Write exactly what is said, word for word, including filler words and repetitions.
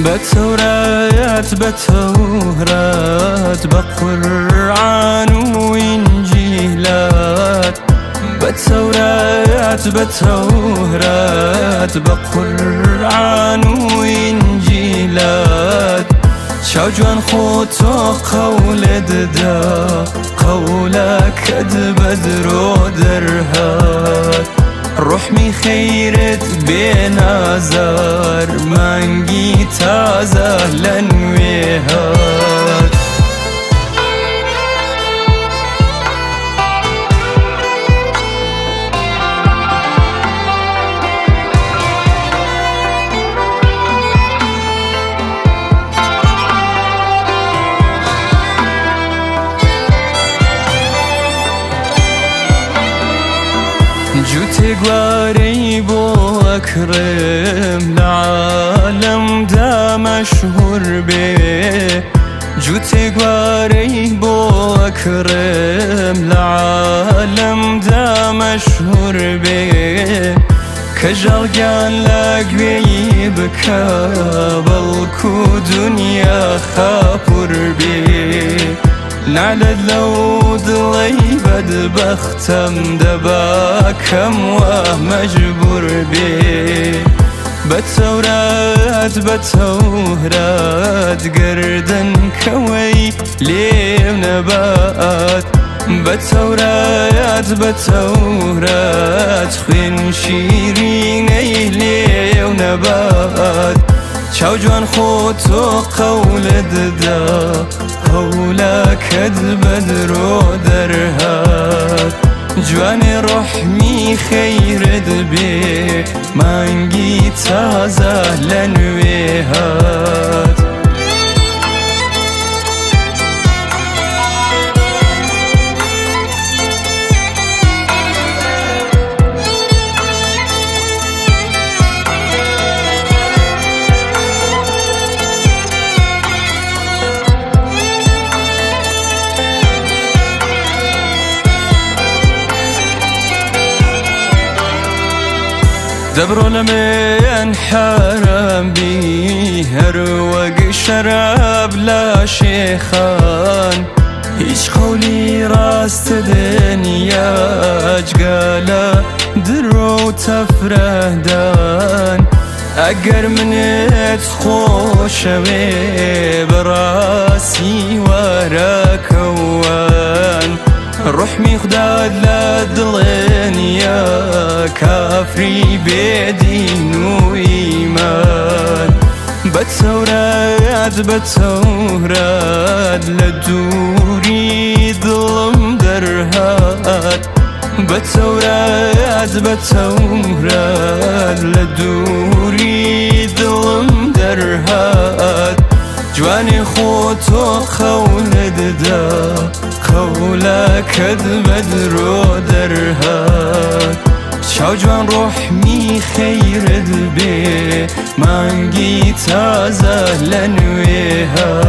بتورات بتورات بقرآن وإنجيلات بتورات بتورات بقرآن وإنجيلات شاو جوان خوتو قول ددا قولك بدرو درهات روحمي خيرت بين آزار مانجي تازه لنويهات جوتي قواري بو أكرم لعالم دا مشهور بيه جوتي قواري بو أكرم لعالم دا مشهور بيه كجرقان لاقوي بكا بلكو دنيا خابر بيه نعلد لو ضلي بدبختم دباكم ومجبور بيه بتورات بتورات قردن كوي ليه نبات بتورات بتورات خوين شيرين ليه نبات شاو جوان خوتو قول ددا قولك بدرو درهات جواني روحمي خير دبي مانجي تازه لنويهات دبرو لمن حرام بي هروق شراب لا شيخان هيش قولي راست دنيا اجقالا درو تفردان اقر منت خوشوي براسي وراكوان روحمي خداد لا دلنيا كافري بدين وإيمان بتورات بتورات لدوري ظلم درهات بتورات بتورات لدوري ظلم درهات جواني خوتو قول ددا قولك بدرو درهات شاو جوان روحمي خير دبي مانجي تازه لنويهات